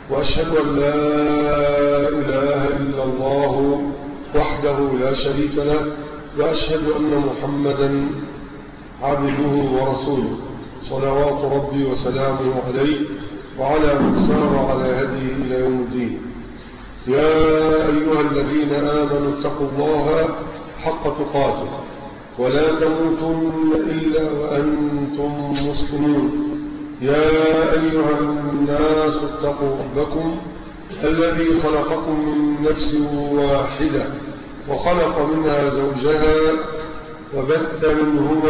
وأشهد أن لا إله إلا الله وحده لا شريك له، وأشهد أن محمدا عبده ورسوله، صلوات ربي وسلامه عليه وعلى من سار على هديه إلى يوم الدين. يا أيها الذين آمنوا اتقوا الله حق تقاته ولا تموتن إلا وأنتم مسلمون. يا أيها الناس اتقوا ربكم الذي خلقكم من نفس واحدة وخلق منها زوجها وبث منهما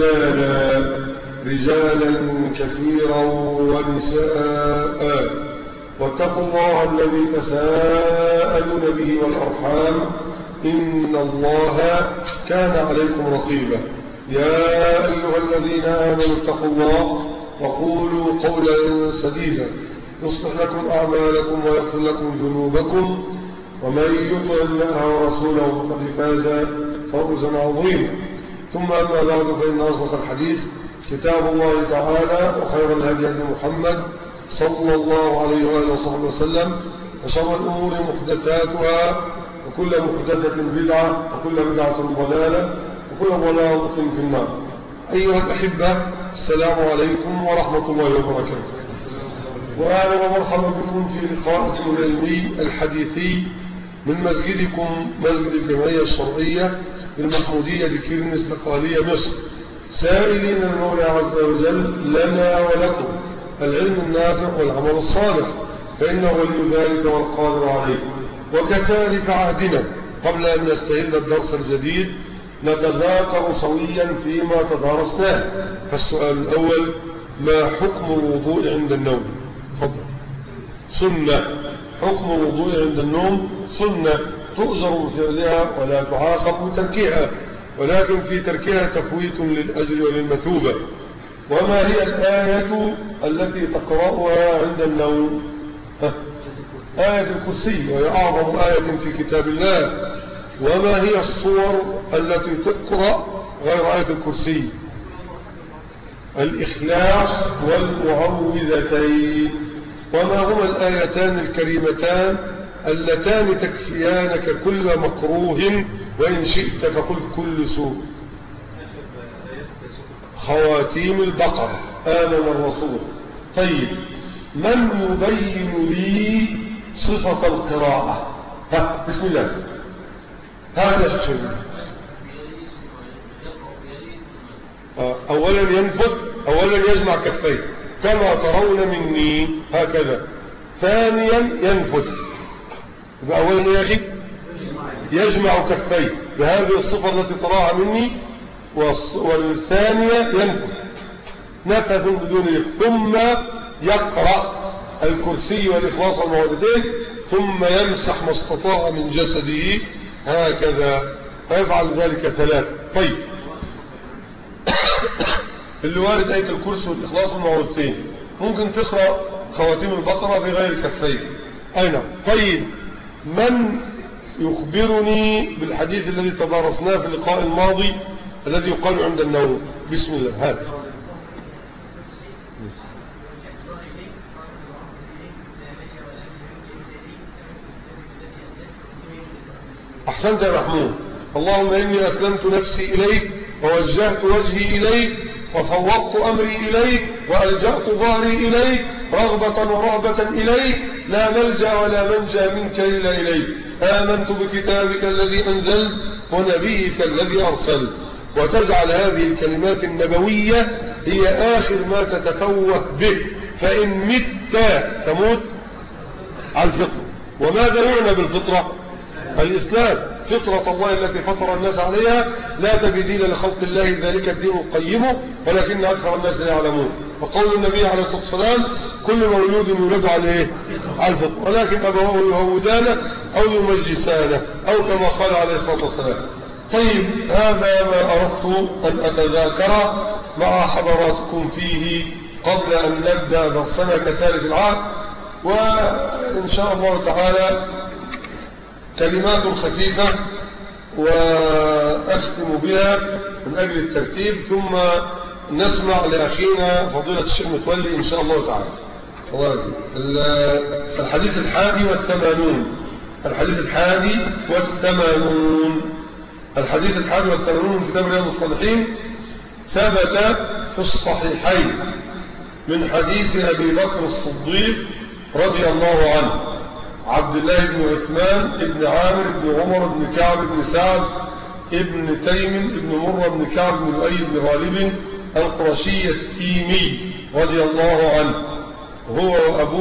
رجالا كثيرا ونساء، واتقوا الله الذي تساءلون به والأرحام إن الله كان عليكم رقيبا. يا أيها الذين آمنوا اتقوا الله وقولوا قولا سديدا يصلح لكم أعمالكم ويغفر لكم ذنوبكم، ومن يطع الله ورسوله فقد فاز فوزا عظيما. ثم أما بعد، فإن أصدق الحديث كتاب الله تعالى، وخير الهدي هدي محمد صلى الله عليه وآله وصحبه وسلم، وشر الأمور محدثاتها، وكل محدثة بدعة، وكل بدعة ضلالة، وكل ضلالة في النار. أيها الأحبة، السلام عليكم ورحمة الله وبركاته، وأهلا ومرحبا بكم في لقائكم العلمي الحديثي من مسجدكم مسجد الجمعية الشرعية بالمحمودية لكيرنس بقالية مصر، سائلين المولى عز وجل لنا ولكم العلم النافع والعمل الصالح، فإنه ولي ذلك والقادر عليه. وكسالف عهدنا، قبل أن نستهل الدرس الجديد نتذاكر سويا فيما تدارسناه. فالسؤال الأول: ما حكم الوضوء عند النوم؟ تفضل. سنة. حكم الوضوء عند النوم سنة، تؤجر بفعلها ولا تعاقب بتركها، ولكن في تركها تفويت للأجر وللمثوبة. وما هي الآية التي تقرأها عند النوم؟ آية الكرسي، وهي أعظم آية في كتاب الله. وما هي الصور التي تقرأ غير آية الكرسي؟ الإخلاص والمعوذتين. وما هما الآيتان الكريمتان اللتان تكفيانك كل مكروه، وإن شئت فقل كل سوء؟ خواتيم البقرة، آمن الرسول. طيب، من يبين لي صفة القراءة؟ بسم الله. هذا الشيء. أولا ينفذ، أولا يجمع كفيه كما ترون مني هكذا. ثانيا ينفذ، أولا يا أخي يجمع كفيه بهذه الصفة التي تراها مني، والثانية ينفذ نفذ بدون يد، ثم يقرأ الكرسي والإخلاص والمعوذتين، ثم يمسح ما استطاع من جسده هكذا، فيفعل ذلك 3. طيب، اللي وارد آية الكرسي والإخلاص والمعوذتين، ممكن تقرأ خواتيم البقرة بغير كفين. أين؟ طيب، من يخبرني بالحديث الذي تدارسناه في اللقاء الماضي الذي يقال عند النوم؟ بسم الله. هات. أحسنت يا محمود. اللهم إني أسلمت نفسي إليك ووجهت وجهي إليك وفوضت أمري إليك وألجأت ظهري إليك رغبة ورهبة إليك، لا ملجأ ولا منجا منك إلا إليك. آمنت بكتابك الذي أنزلت ونبيك الذي أرسلت. وتجعل هذه الكلمات النبوية هي آخر ما تتفوه به، فإن مت تموت على الفطرة. وماذا يعنى بالفطرة؟ الإسلام، فطرة الله التي فطر الناس عليها، لا تبديل لخلق الله، ذلك الدين القيم ولكن أكثر الناس لا يعلمون. وقول النبي عليه الصلاة والسلام: كل مولود يولد على الفطرة، ولكن أبواه يهودانه أو يمجسانه، أو كما قال عليه الصلاة والسلام. طيب، هذا ما أردت أن أتذاكر مع حضراتكم فيه قبل أن نبدأ درسنا كسالف العهد. وإن شاء الله تعالى كلمات خفيفة وأختم بها من أجل الترتيب، ثم نسمع لأخينا فضيلة الشيخ متولي إن شاء الله تعالى. الحديث 81. الحديث 81. الحديث 81 من كتاب رياض الصالحين ثبت في الصحيحين من حديث أبي بكر الصديق رضي الله عنه، عبد الله بن عثمان بن عامر بن عمر بن كعب بن سعد بن تيم بن مرة بن كعب بن لؤي بن غالب القرشي التيمي رضي الله عنه، هو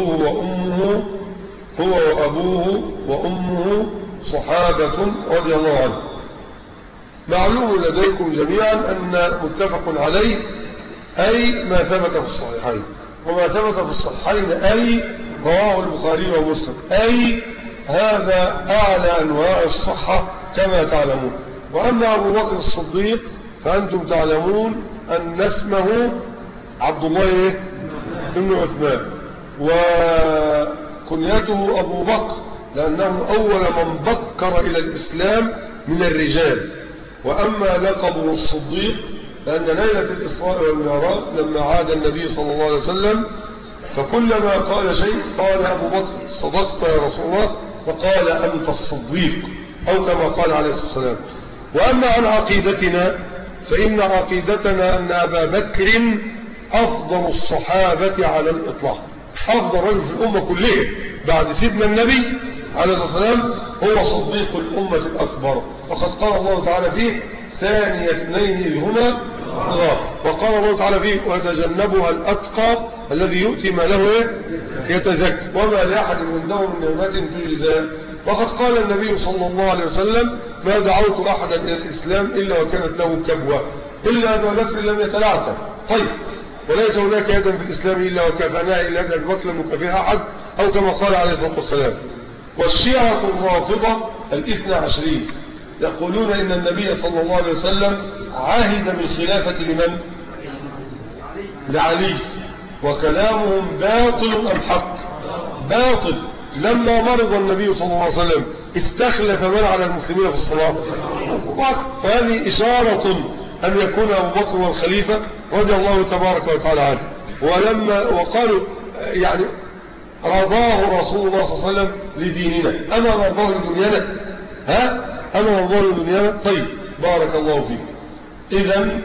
وأبوه وأمه صحابة رضي الله عنه. معلوم لديكم جميعا أن متفق عليه أي ما ثبت في الصحيحين، وما ثبت في الصحيحين أي رواه البخاري ومسلم، أي هذا أعلى أنواع الصحة كما تعلمون. وأما أبو بكر الصديق فأنتم تعلمون أن اسمه عبد الله بن عثمان، وكنيته أبو بكر لأنه أول من بكر إلى الإسلام من الرجال. وأما لقبه الصديق لأن ليلة الإسراء والمعراج لما عاد النبي صلى الله عليه وسلم فكلما قال شيء قال أبو بكر صدقت يا رسول الله، فقال أنت الصديق، أو كما قال عليه الصلاة والسلام. وأما عن عقيدتنا فإن عقيدتنا أن أبا بكر أفضل الصحابة على الإطلاق، أفضل رجل في الأمة كلها بعد سيدنا النبي عليه الصلاة والسلام، هو صديق الأمة الأكبر. وقد قال الله تعالى فيه ثاني اثنين إذ هما وقال الله تعالى فيه ويتجنبها الأتقى الذي يؤتي ما له يتزكى وما لأحد عنده من نعمة تجزى. وقد قال النبي صلى الله عليه وسلم ما دعوت أحدا إلى الإسلام إلا وكانت له كبوة إلا أبا بكر لم يتلعثم. طيب، وليس هناك يدا في الإسلام إلا وكفناه إلا أبا بكر لم يكفيها أحد، أو كما قال عليه الصلاة والسلام. والشيعة الرافضة الاثنى عشرين يقولون إن النبي صلى الله عليه وسلم عاهد بالخلافة لمن؟ لعلي، وكلامهم باطل أم حق؟ باطل. لما مرض النبي صلى الله عليه وسلم استخلف من على المسلمين في الصلاة؟ أبو بكر. فهذه إشارة أن يكون أبو بكر هو الخليفة رضي الله تبارك وتعالى عنه. وقالوا يعني رضاه رسول الله صلى الله عليه وسلم لديننا، أما رضاه لدنيانا؟ أما رضاه لدنيانا؟ طيب، بارك الله فيك. إذن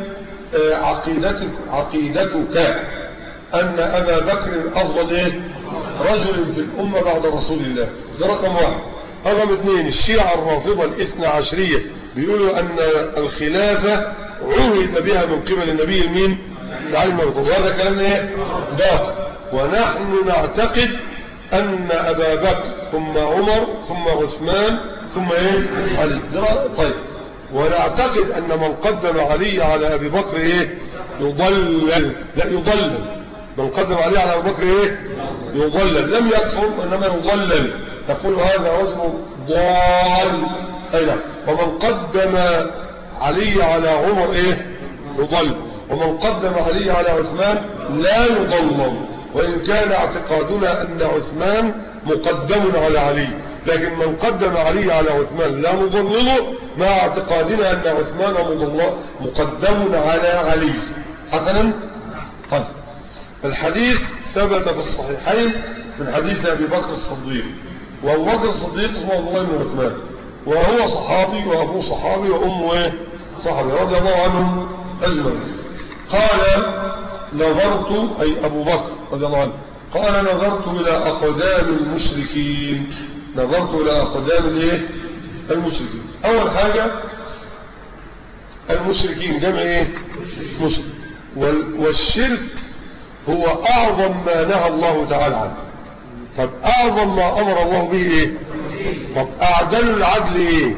عقيدتك أن أبا بكر أفضل رجل في الأمة بعد رسول الله، ده رقم واحد. رقم اثنين، الشيعة الرافضة الاثنى عشرية بيقولوا أن الخلافة عهد بها من قبل النبي المين؟ علي بن أبي طالب. هذا كلام باطل. ونحن نعتقد أن أبا بكر ثم عمر ثم عثمان ثم علي. طيب، ونعتقد أن من قدم علي على أبي بكر يضلل. لا، يضلل. من قدم علي على أبي بكر يضلل، لم يكفر إنما يضلل. تقول هذا رجل ضال. أي، ومن قدم علي على عمر يضل، ومن قدم علي على عثمان لا يضلل. وإن كان اعتقادنا أن عثمان مقدم على علي، لكن من قدم علي على عثمان لا نضلله مع اعتقادنا أن عثمان مقدم على علي. حسنا. طيب، الحديث ثبت في الصحيحين من حديث أبي بكر الصديق، وأبو بكر الصديق اسمه عبد الله بن عثمان، وهو صحابي وأبوه صحابي وأمه صحابي رضي الله عنهم أجمعين. قال نظرت، أي أبو بكر رضي الله عنه، قال نظرت إلى أقدام المشركين. نظرت إلى أقدام المشركين. أول حاجة المشركين جمع مشرك، والشرك هو أعظم ما نهى الله تعالى عنه. طب أعظم ما أمر الله به طب أعدل العدل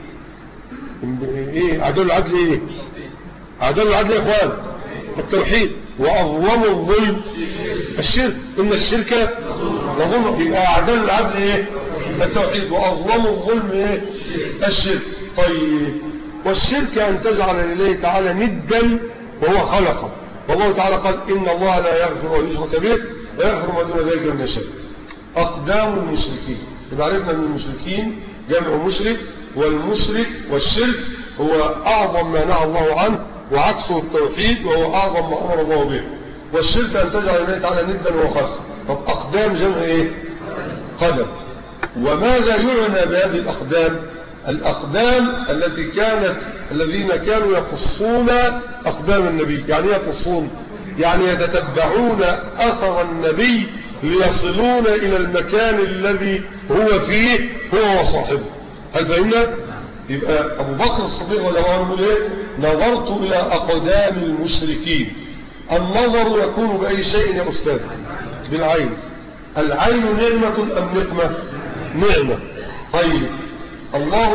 أعدل العدل أعدل العدل يا إخوان التوحيد. وأظلم الظلم الشرك، إن الشرك لظلم. يبقى أعدل العدل التوحيد، وأظلم الظلم الشرك. طيب، والشرك أن تجعل لله تعالى ندا وهو خلقه. والله تعالى قال إن الله لا يغفر أن يشرك به ويغفر ما دون ذلك من الشرك. أقدام المشركين، يبقى عرفنا أن المشركين جمع مشرك، والمشرك والشرك هو أعظم ما نهى الله عنه وعكسه التوحيد وهو أعظم ما أمر الله به. والشرك أن تجعل لله تعالى ندا وخلقه. طب أقدام جمع إيه؟ قدم. وماذا يعنى بهذه الأقدام؟ الأقدام الذين كانوا يقصون أقدام النبي. يعني يقصون يعني يتتبعون أثر النبي ليصلون إلى المكان الذي هو فيه هو وصاحبه. هل فهمنا؟ يبقى أبو بكر الصديق رضي الله عنه إيه؟ نظرت إلى أقدام المشركين. النظر يكون بأي شيء يا أستاذ؟ بالعين. العين نعمة أم نقمة؟ نعمة. طيب الله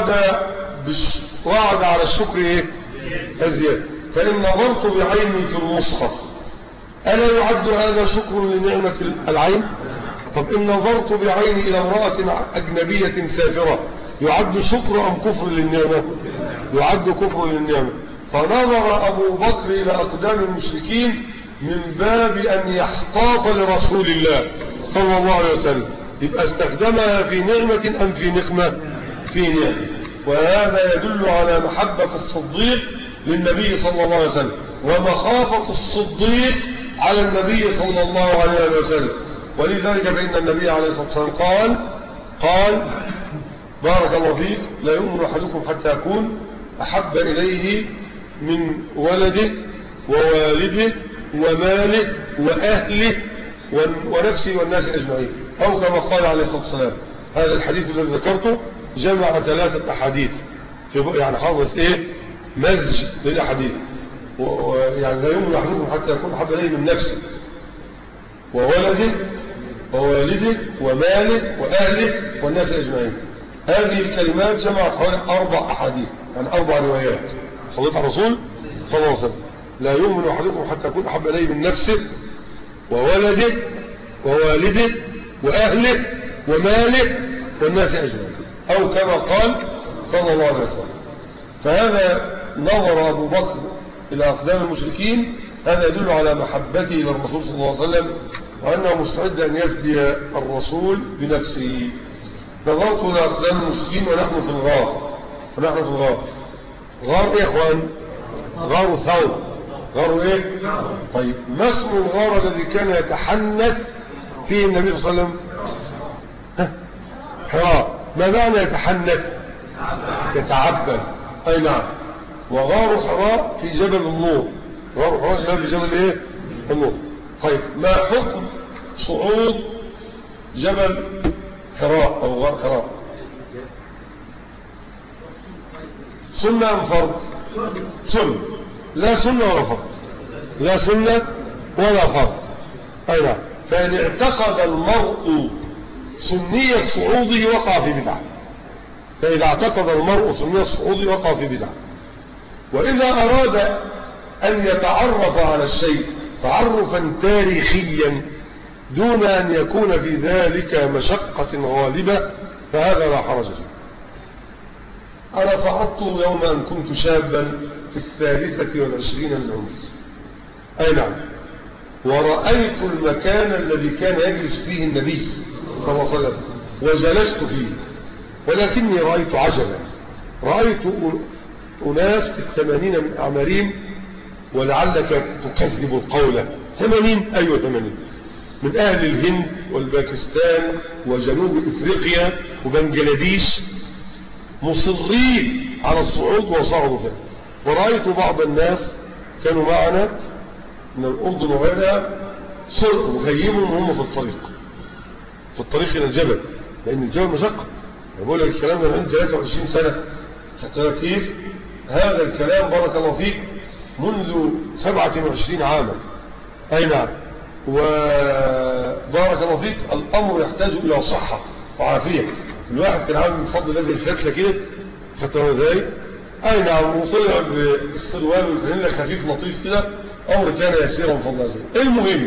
وعد على الشكر إيه؟ أزياد. فإن نظرت بعيني في المصحف ألا يعد هذا شكر لنعمة العين؟ طب إن نظرت بعيني إلى امرأة أجنبية سافرة يعد شكر أم كفر للنعمة؟ يعد كفر للنعمة. فنظر أبو بكر إلى أقدام المشركين من باب أن يحتاط لرسول الله صلى الله عليه وسلم. يبقى استخدمها في نعمة أم في نقمة؟ في نعمة. وهذا يدل على محبة الصديق للنبي صلى الله عليه وسلم ومخافة الصديق على النبي صلى الله عليه وسلم. ولذلك فإن النبي عليه الصلاة والسلام قال بارك الله فيك لا يؤمن أحدكم حتى يكون أحب إليه من ولده ووالده وماله وأهله ونفسه والناس أجمعين، أو كما قال عليه الصلاة والسلام. هذا الحديث الذي ذكرته جمع 3 أحاديث يعني حافظ إيه مزج للأحاديث. يعني لا يؤمن أحدكم حتى يكون أحب إليه من نفسه وولده ووالده وماله وأهله والناس أجمعين. هذه الكلمات جمعت حوالي 4 أحاديث يعني 4 روايات. صليت على الرسول صلى الله عليه وسلم. لا يؤمن أحدكم حتى يكون أحب إليه من نفسه وولده ووالده وأهله وماله والناس أجمعين، أو كما قال صلى الله عليه وسلم. فهذا نظر أبو بكر إلى أقدام المشركين، هذا يدل على محبته للرسول صلى الله عليه وسلم وأنه مستعد أن يفدي الرسول بنفسه. نظرت إلى أقدام المشركين ونحن في الغار. غار إيه يا إخوان؟ غار ثور. غار إيه؟ طيب ما اسم الغار الذي كان يتحنث فيه النبي صلى الله عليه وسلم؟ حراء. ما معنى يتحنث؟ يتعبد. أي نعم. وغار حراء في جبل النور. غار حراء في جبل إيه؟ النور. طيب ما حكم صعود جبل حراء أو غار حراء؟ سنة أم فرض؟ سنة. لا سنة ولا فرض. لا سنة ولا فرض. أي نعم. فإن اعتقد المرء سنية صعوده وقع في بدعة. فإذا اعتقد المرء سنية صعوده وقع في بدعة. وإذا أراد أن يتعرف على الشيء تعرفا تاريخيا دون أن يكون في ذلك مشقة غالبة فهذا لا حرج فيه. أنا صعدت يوم أن كنت شابا في 23 من عمري. أي نعم. ورأيت المكان الذي كان يجلس فيه النبي صلى الله عليه وسلم وجلست فيه، ولكني رأيت عجبا. رأيت أناس في 80 من أعمارهم، ولعلك تكذب القول 80 أيوة 80 من أهل الهند والباكستان وجنوب إفريقيا وبنجلاديش مصرين على الصعود وصعدوا فيه. ورأيت بعض الناس كانوا معنا من الأردن وغيرها صروا غيبوا وهم في الطريق إلى الجبل، لأن الجبل مشقة. بقول لك الكلام ده من عندي 23 سنة. حتى كيف هذا الكلام بارك الله فيك منذ 27 عاما. أي نعم. وبارك الله فيك الأمر يحتاج إلى صحة وعافية. الواحد كان عامل من فضل الله الفتلة كده فترة ذلك. أي نعم. وطلع بالسروال والفانيلا خفيف لطيف كده، أمر كان يسيرا من فضل الله. المهم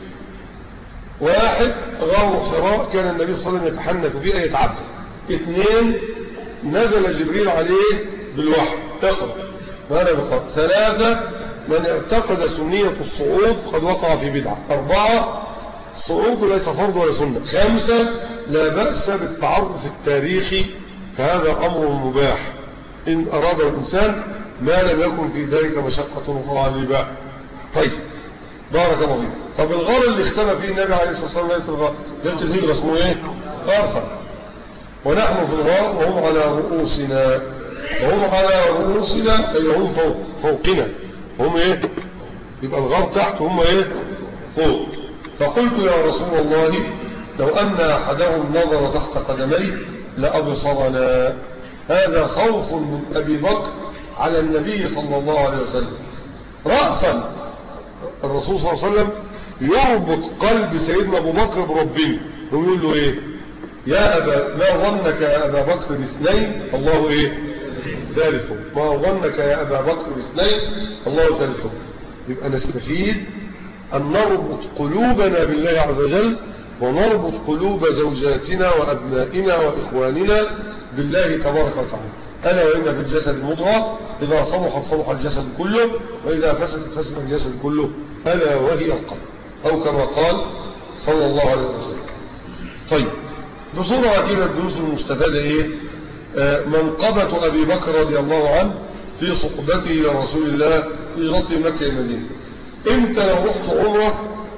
واحد غار حراء كان النبي صلى الله عليه وسلم يتحنث فيه يتعبد. 2 نزل جبريل عليه بالوحي اقرأ ماذا بقى. 3 من اعتقد سنية الصعود قد وقع في بدعة. 4 صعود ليس فرض ولا سنة. 5 لا بأس بالتعرف التاريخي فهذا أمر مباح إن أراد الإنسان ما لم يكن في ذلك مشقة غالبة. طيب بارك الله فيك. طب الغار اللي اختفى فيه النبي عليه الصلاة والسلام ليلة الهجرة اسمه ايه؟ غار ثور. ونحن في الغار وهم على رؤوسنا، وهم على رؤوسنا أي هم فوقنا، هم ايه؟ يبقى الغار تحت هم ايه؟ فوق. فقلت يا رسول الله لو أن أحدهم نظر تحت قدميه لأبصرنا. هذا خوف من أبي بكر على النبي صلى الله عليه وسلم. رأسا الرسول صلى الله عليه وسلم يربط قلب سيدنا أبو بكر بربنا، ويقول له ايه؟ يا أبا، ما ظنك يا أبا بكر باثنين الله ايه؟ ثالثه. ما ظنك يا أبا بكر باثنين الله ثالثه. يبقى نستفيد أن نربط قلوبنا بالله عز وجل، ونربط قلوب زوجاتنا وأبنائنا وإخواننا بالله تبارك وتعالى. ألا وإن في الجسد مضغة إذا صلحت صلح الجسد كله، وإذا فسدت فسد الجسد كله، ألا وهي القلب، أو كما قال صلى الله عليه وسلم. طيب، بصورة كده الدروس المستفادة إيه؟ منقبة أبي بكر رضي الله عنه في صحبته لرسول الله في غطي مكة المدينة. انت لو رحت عمره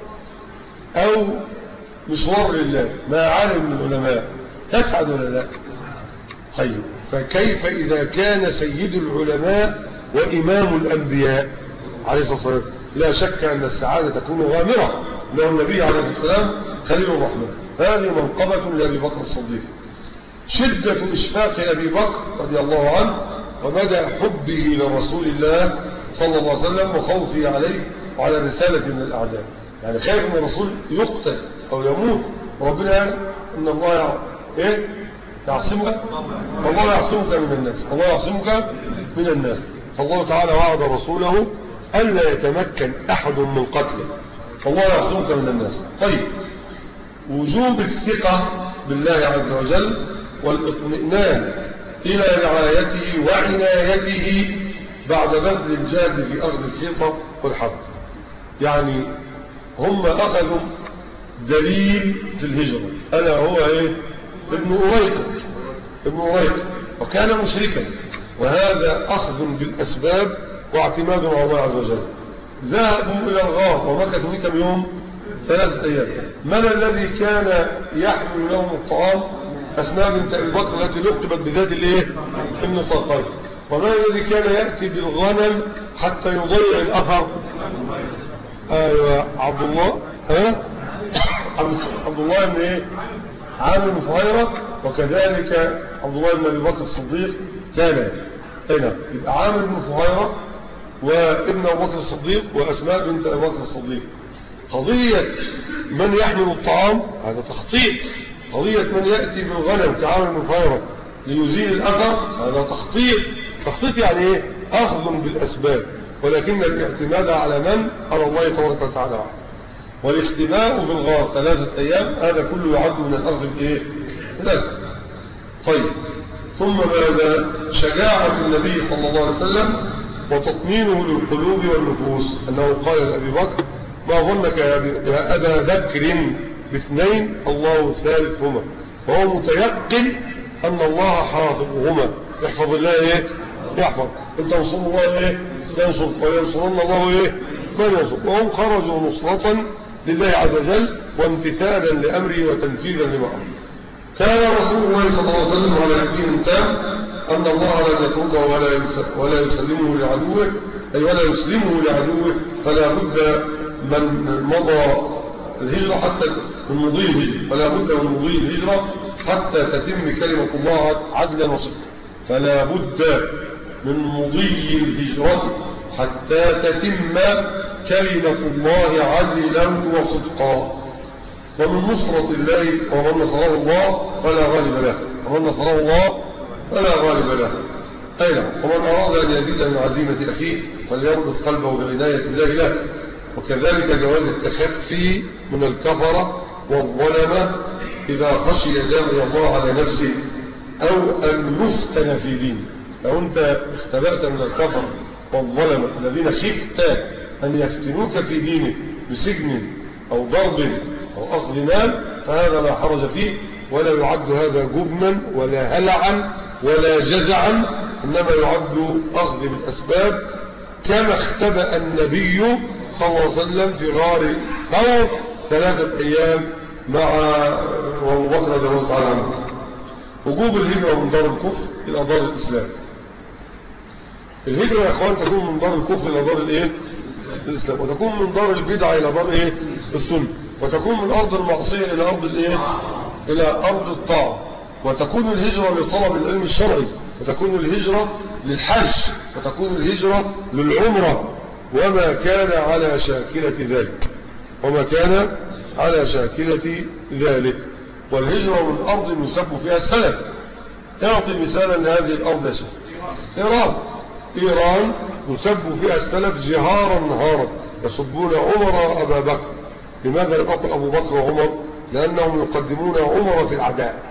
او مشوار لله مع عالم من العلماء تسعد ولا لا؟ طيب، فكيف اذا كان سيد العلماء وامام الانبياء عليه الصلاه والسلام؟ لا شك ان السعاده تكون غامره، انه النبي عليه الصلاه والسلام خليل الرحمن. هذه منقبه لابي بكر الصديق. شده اشفاق ابي بكر رضي الله عنه ومدى حبه لرسول الله صلى الله عليه وسلم وخوفه عليه وعلى رسالة من الأعداء. يعني خايف ان الرسول يقتل أو يموت، وربنا قال إن الله إيه؟ يعصمك، والله يعصمك من الناس، الله يعصمك من الناس. فالله تعالى وعد رسوله ألا يتمكن أحد من قتله، فالله يعصمك من الناس. طيب، وجوب الثقة بالله عز وجل والاطمئنان إلى رعايته وعنايته بعد بذل الجهد في أخذ الحيطة والحبل. يعني هم أخذوا دليل في الهجرة، ألا هو إيه؟ ابن أريق، وكان مشركا، وهذا أخذ بالأسباب واعتماد على الله عز وجل. ذهبوا إلى الغار ومكثوا فيه كم يوم؟ 3 أيام. من الذي كان يحمل لهم الطعام؟ أسماء بنت أبي بكر التي لقبت بذات الايه؟ النطاقين. ومن الذي كان يأتي بالغنم حتى يضيع الأثر؟ أيوة، عبد الله. عبد الله بن ايه؟ عامر بن فهيرة. وكذلك عبد الله بن أبي بكر الصديق كان هنا. يبقى عامر بن فهيرة وابن أبي بكر الصديق وأسماء بنت أبي بكر الصديق. قضية من يحمل الطعام هذا تخطيط. قضية من يأتي بالغنم كعامر بن فهيرة ليزيل الأثر هذا تخطيط. تخطيط يعني ايه؟ أخذ بالأسباب، ولكن الاعتماد على من؟ على الله تبارك وتعالى. والاختباء في الغار 3 أيام هذا كله يعد من الأخذ بإيه؟ لازم. طيب، ثم ماذا؟ شجاعة النبي صلى الله عليه وسلم وتطمينه للقلوب والنفوس، أنه قال لأبي بكر ما ظنك يا أبا بكر باثنين الله ثالثهما، فهو متيقن أن الله حافظهما. يحفظ الله ايه؟ يحفظ. ان تنصروا الله ايه؟ ينصر، وينصرن الله ايه؟ من ينصر. وهم خرجوا نصرة لله عز وجل وامتثالا لأمره وتنفيذا لما أمره. كان رسول الله صلى الله عليه وسلم على يقين تام أن الله لا يتركه ولا يسلمه لعدوه، أي ولا يسلمه لعدوه. فلا بد من مضى الهجرة حتى من مضي الهجرة، فلا بد من مضي الهجرة حتى تتم كلمة الله عدلا وصدقا. فلا بد من مضي الهجرة حتى تتم كلمة الله عدلا وصدقا. ومن نصرة الله ومن نصره الله فلا غالب له، ومن نصره الله فلا غالب له. أين ومن أراد أن يزيد من عزيمة أخيه فليربط قلبه بعناية الله له. وكذلك جواز التخفي من الكفرة والظلمة إذا خشي جامع الله على نفسه أو أن يفتن في دينه. لو أنت اختبأت من الكفر والظلمة الذين خفت أن يفتنوك في دينك بسجن أو ضرب أو أخذ مال فهذا لا حرج فيه، ولا يعد هذا جبنا ولا هلعا ولا جزعا، إنما يعد أخذ بالأسباب كما اختبأ النبي صلى الله عليه وسلم في غار ثور 3 أيام مع أبو بكر رضي الله تعالى عنه. وجوب الهجرة من دار الكفر إلى دار الإسلام. الهجرة يا أخوان تكون من دار الكفر إلى دار الإسلام، وتكون من دار البدعة إلى دار السنة، وتكون من أرض المعصية إلى أرض إلى أرض الطاعة، وتكون الهجرة لطلب العلم الشرعي، وتكون الهجرة للحج، وتكون الهجرة للعمرة، وما كان على شاكلة ذلك. والهجرة من أرض يسب فيها السلف. أعطي مثالا لهذه الأرض يا شيخ. إيران يسب فيها السلف جهارا نهارا، يسبون عمر أبا بكر. لماذا لم أقل أبو بكر وعمر؟ لأنهم يقدمون عمر في العداء،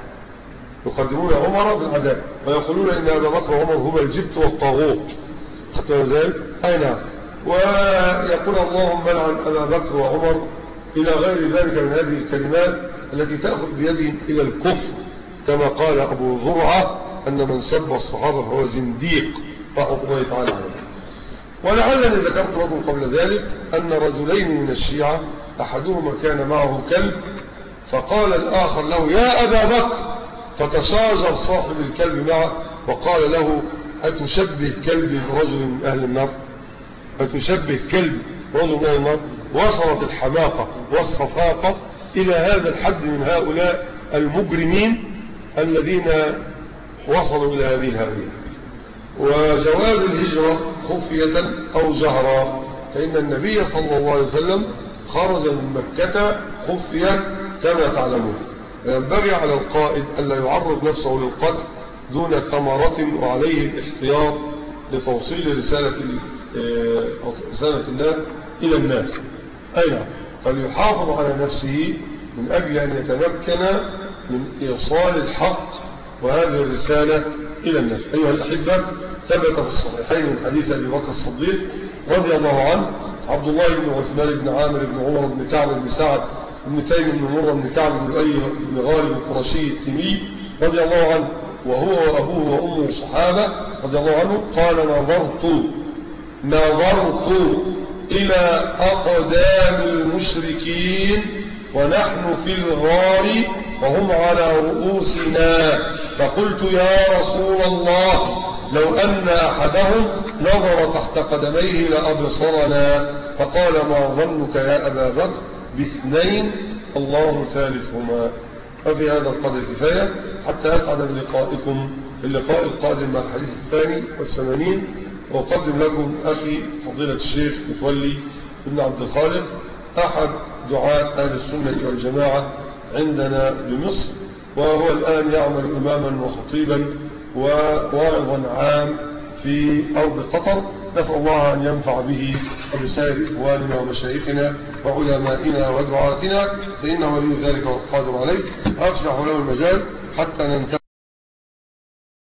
ويقولون إن أبا بكر وعمر هما الجبت والطاغوت. حتى ذلك أين ويقول اللهم لعن أبا بكر وعمر إلى غير ذلك من هذه الكلمات التي تأخذ بيدهم إلى الكفر، كما قال أبو زرعة أن من سب الصحابة فهو زنديق رحمه الله تعالى عليه. ولعلني ذكرت لكم قبل ذلك أن رجلين من الشيعة أحدهما كان معه كلب، فقال الآخر له يا أبا بكر، فتشاجر صاحب الكلب معه وقال له أتشبه كلبي برجل من أهل النار؟ وصلت الحماقة والصفاقة إلى هذا الحد من هؤلاء المجرمين الذين وصلوا إلى هذه الهوية. وجواز الهجرة خفية أو جهرا، فإن النبي صلى الله عليه وسلم خرج من مكة خفية كما تعلمون. ينبغي على القائد ألا يعرض نفسه للقتل دون ثمرة، وعليه الاحتياط لتوصيل رسالة الله إلى الناس. أين فليحافظ على نفسه من أجل أن يتمكن من إيصال الحق وهذه الرسالة إلى الناس. أيها الأحبة، ثبت في الصحيحين من حديث أبي بكر الصديق رضي الله عنه عبد الله بن عثمان بن عامر بن عمر بن كعب بن سعد بن تيم بن مرة بن كعب بن لؤي بن غالب القرشي التيمي رضي الله عنه، وهو وأبوه وأمه صحابة رضي الله عنه، قال نظرت إلى أقدام المشركين ونحن في الغار وهم على رؤوسنا، فقلت يا رسول الله لو أن أحدهم نظر تحت قدميه لأبصرنا. فقال ما ظنك يا أبا بكر باثنين الله ثالثهما. ففي هذا القدر كفاية حتى أسعد بلقائكم في اللقاء القادم مع الحديث 82. وأقدم لكم أخي فضيلة الشيخ متولي بن عبد الخالق، أحد دعاة أهل السنة والجماعة عندنا بمصر، وهو الآن يعمل إماما وخطيبا وواعظا عام في أرض قطر. نسأل الله أن ينفع به وبسائر إخواننا ومشايخنا وعلمائنا ودعاتنا، فإنه ولي ذلك والقادر عليه. أفسح له المجال حتى ننتهي